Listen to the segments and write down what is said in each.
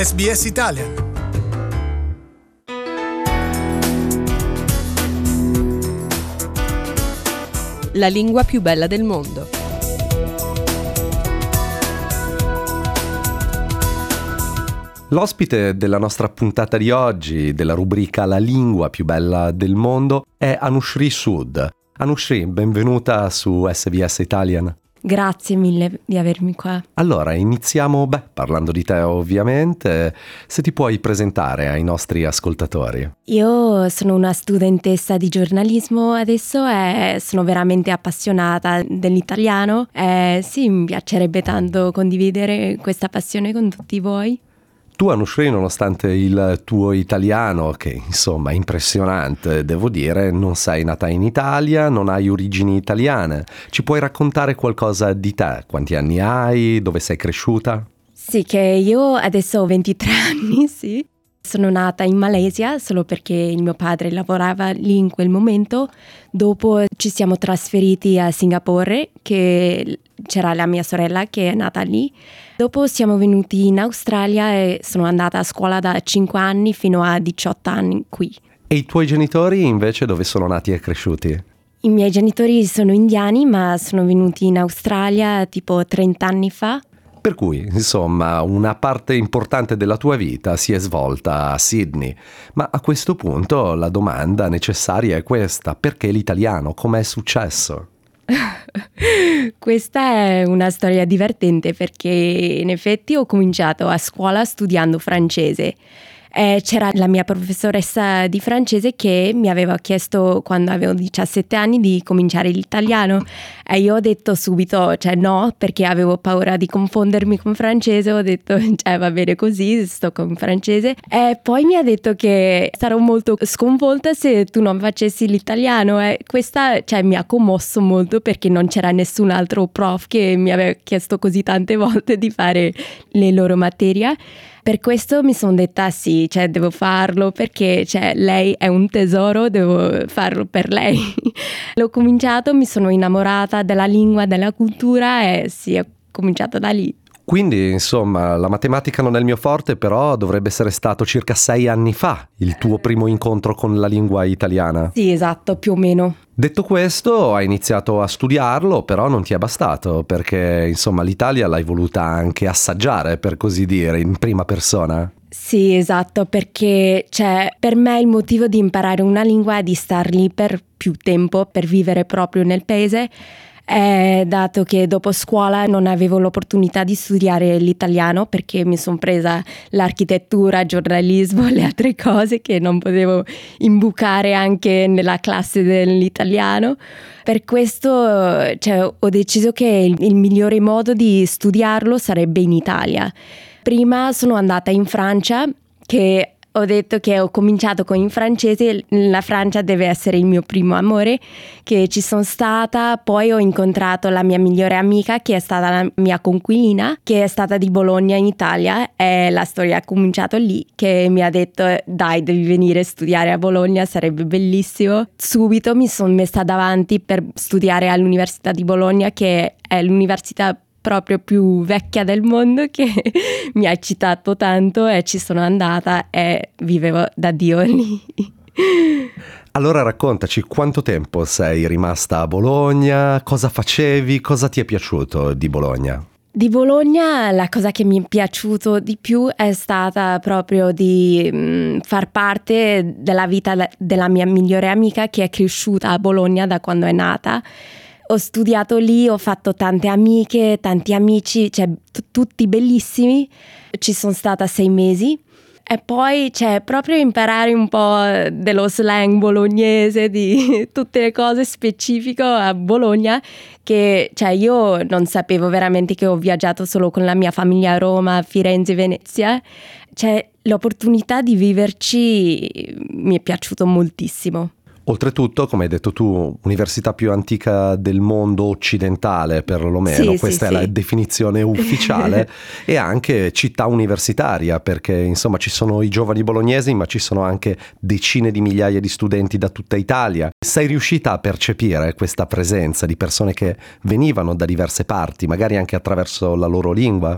SBS Italian. La lingua più bella del mondo. L'ospite della nostra puntata di oggi, della rubrica La lingua più bella del mondo, è Anushri Sood. Anushri, benvenuta su SBS Italian. Grazie mille di avermi qua. Allora, iniziamo parlando di te ovviamente. Se ti puoi presentare ai nostri ascoltatori. Io sono una studentessa di giornalismo adesso e sono veramente appassionata dell'italiano. Sì, mi piacerebbe tanto condividere questa passione con tutti voi. Tu, Anushri, nonostante il tuo italiano, che insomma è impressionante, devo dire, non sei nata in Italia, non hai origini italiane. Ci puoi raccontare qualcosa di te? Quanti anni hai? Dove sei cresciuta? Sì, che io adesso ho 23 anni, sì. Sono nata in Malesia solo perché il mio padre lavorava lì in quel momento. Dopo ci siamo trasferiti a Singapore, che c'era la mia sorella che è nata lì. Dopo siamo venuti in Australia e sono andata a scuola da 5 anni fino a 18 anni qui. E i tuoi genitori invece dove sono nati e cresciuti? I miei genitori sono indiani, ma sono venuti in Australia tipo 30 anni fa. Per cui, insomma, una parte importante della tua vita si è svolta a Sydney. Ma a questo punto la domanda necessaria è questa: perché l'italiano? Com'è successo? Questa è una storia divertente perché in effetti ho cominciato a scuola studiando francese. C'era la mia professoressa di francese che mi aveva chiesto quando avevo 17 anni di cominciare l'italiano e io ho detto subito no, perché avevo paura di confondermi con francese. Ho detto va bene così, sto con francese, e poi mi ha detto che sarò molto sconvolta se tu non facessi l'italiano, e questa mi ha commosso molto perché non c'era nessun altro prof che mi aveva chiesto così tante volte di fare le loro materie. Per questo mi sono detta sì, devo farlo perché lei è un tesoro, devo farlo per lei. L'ho cominciato, mi sono innamorata della lingua, della cultura e sì, ho cominciato da lì. Quindi, insomma, la matematica non è il mio forte, però dovrebbe essere stato circa 6 anni fa il tuo primo incontro con la lingua italiana. Sì, esatto, più o meno. Detto questo, hai iniziato a studiarlo, però non ti è bastato, perché, insomma, l'Italia l'hai voluta anche assaggiare, per così dire, in prima persona. Sì, esatto, perché per me il motivo di imparare una lingua è di star lì per più tempo, per vivere proprio nel paese. Dato che dopo scuola non avevo l'opportunità di studiare l'italiano perché mi sono presa l'architettura, giornalismo, le altre cose che non potevo imbucare anche nella classe dell'italiano. Per questo ho deciso che il migliore modo di studiarlo sarebbe in Italia. Prima sono andata in Francia, che ho detto che ho cominciato con il francese. La Francia deve essere il mio primo amore, che ci sono stata. Poi ho incontrato la mia migliore amica, che è stata la mia coinquilina, che è stata di Bologna in Italia, e la storia ha cominciato lì, che mi ha detto dai, devi venire a studiare a Bologna, sarebbe bellissimo. Subito mi sono messa davanti per studiare all'Università di Bologna, che è l'università proprio più vecchia del mondo, che mi ha eccitato tanto e ci sono andata e vivevo da Dio lì. Allora raccontaci, quanto tempo sei rimasta a Bologna, cosa facevi, cosa ti è piaciuto di Bologna? Di Bologna la cosa che mi è piaciuto di più è stata proprio di far parte della vita della mia migliore amica, che è cresciuta a Bologna da quando è nata. Ho studiato lì, ho fatto tante amiche, tanti amici, tutti bellissimi. Ci sono stata 6 mesi e poi proprio imparare un po' dello slang bolognese, di tutte le cose specifiche a Bologna, che io non sapevo veramente, che ho viaggiato solo con la mia famiglia a Roma, Firenze, Venezia. L'opportunità di viverci mi è piaciuto moltissimo. Oltretutto, come hai detto tu, università più antica del mondo occidentale, perlomeno, sì, questa sì, è la definizione ufficiale, e anche città universitaria, perché insomma ci sono i giovani bolognesi, ma ci sono anche decine di migliaia di studenti da tutta Italia. Sei riuscita a percepire questa presenza di persone che venivano da diverse parti, magari anche attraverso la loro lingua?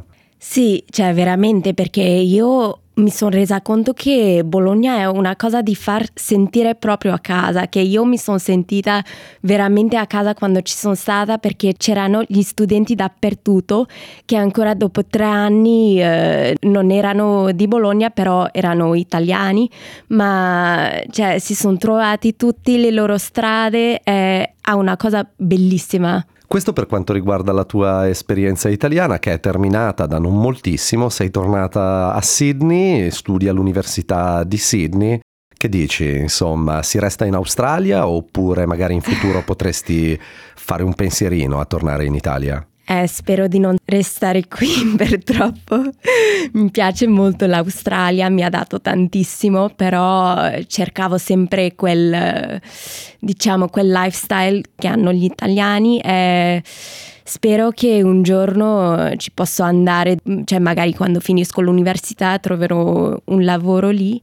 Sì, cioè veramente, perché io mi sono resa conto che Bologna è una cosa di far sentire proprio a casa, che io mi sono sentita veramente a casa quando ci sono stata, perché c'erano gli studenti dappertutto che ancora dopo 3 anni non erano di Bologna, però erano italiani, ma cioè, si sono trovati tutte le loro strade, è una cosa bellissima. Questo per quanto riguarda la tua esperienza italiana, che è terminata da non moltissimo. Sei tornata a Sydney, studi all'Università di Sydney. Che dici? Insomma, si resta in Australia oppure magari in futuro potresti fare un pensierino a tornare in Italia? Spero di non restare qui per troppo. Mi piace molto l'Australia, mi ha dato tantissimo, però cercavo sempre quel lifestyle che hanno gli italiani e spero che un giorno ci posso andare, cioè magari quando finisco l'università troverò un lavoro lì.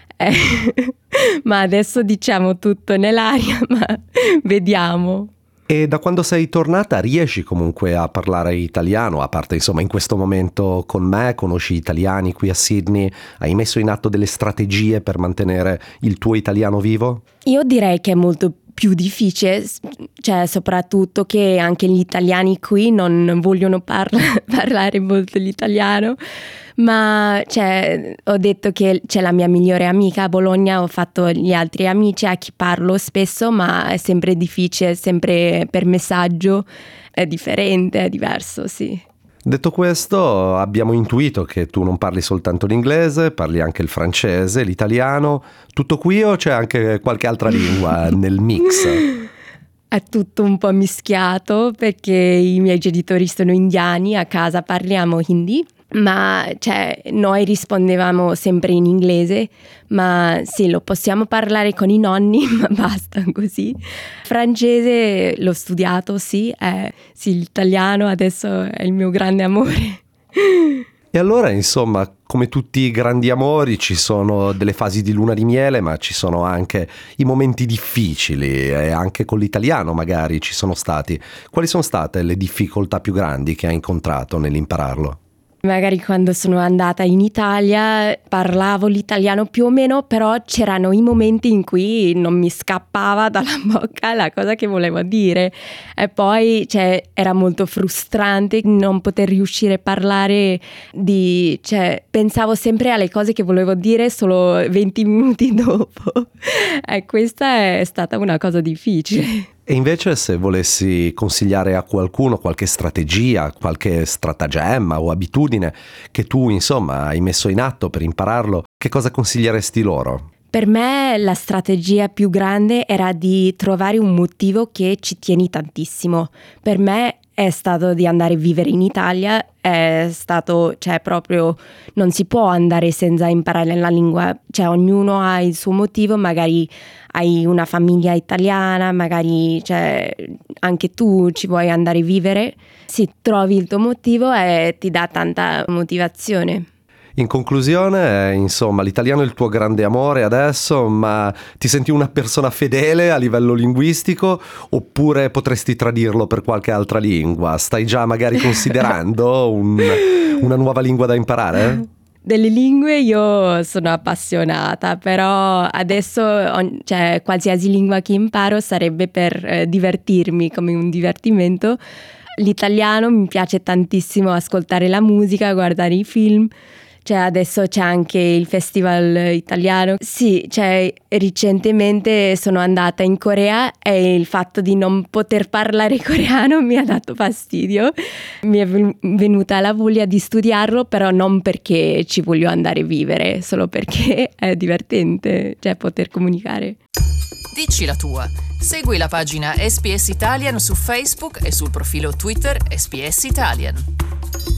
Ma adesso diciamo tutto nell'aria, ma vediamo. E da quando sei tornata riesci comunque a parlare italiano, a parte insomma in questo momento con me, conosci italiani qui a Sydney, hai messo in atto delle strategie per mantenere il tuo italiano vivo? Io direi che è molto più difficile, cioè soprattutto che anche gli italiani qui non vogliono parlare molto l'italiano, ma cioè, ho detto che c'è la mia migliore amica a Bologna, ho fatto gli altri amici a chi parlo spesso, ma è sempre difficile, sempre per messaggio, è differente, è diverso, sì. Detto questo, abbiamo intuito che tu non parli soltanto l'inglese, parli anche il francese, l'italiano. Tutto qui o c'è anche qualche altra lingua nel mix? È tutto un po' mischiato perché i miei genitori sono indiani, a casa parliamo hindi. Ma cioè, noi rispondevamo sempre in inglese, ma sì, lo possiamo parlare con i nonni, ma basta così. Francese l'ho studiato, sì, sì, l'italiano adesso è il mio grande amore. E allora, insomma, come tutti i grandi amori, ci sono delle fasi di luna di miele, ma ci sono anche i momenti difficili, e anche con l'italiano magari ci sono stati. Quali sono state le difficoltà più grandi che hai incontrato nell'impararlo? Magari quando sono andata in Italia parlavo l'italiano più o meno, però c'erano i momenti in cui non mi scappava dalla bocca la cosa che volevo dire e poi era molto frustrante non poter riuscire a parlare pensavo sempre alle cose che volevo dire solo 20 minuti dopo e questa è stata una cosa difficile. E invece se volessi consigliare a qualcuno qualche strategia, qualche stratagemma o abitudine che tu insomma hai messo in atto per impararlo, che cosa consiglieresti loro? Per me la strategia più grande era di trovare un motivo che ci tieni tantissimo. Per me è stato di andare a vivere in Italia, è stato, proprio non si può andare senza imparare la lingua, ognuno ha il suo motivo, magari hai una famiglia italiana, magari anche tu ci vuoi andare a vivere, sì, trovi il tuo motivo e ti dà tanta motivazione. In conclusione, insomma, l'italiano è il tuo grande amore adesso, ma ti senti una persona fedele a livello linguistico oppure potresti tradirlo per qualche altra lingua? Stai già magari considerando una nuova lingua da imparare? Delle lingue io sono appassionata, però adesso qualsiasi lingua che imparo sarebbe per divertirmi, come un divertimento. L'italiano mi piace tantissimo ascoltare la musica, guardare i film. Adesso c'è anche il festival italiano. Sì, recentemente sono andata in Corea e il fatto di non poter parlare coreano mi ha dato fastidio. Mi è venuta la voglia di studiarlo, però non perché ci voglio andare a vivere, solo perché è divertente, poter comunicare. Dici la tua. Segui la pagina SPS Italian su Facebook e sul profilo Twitter SPS Italian.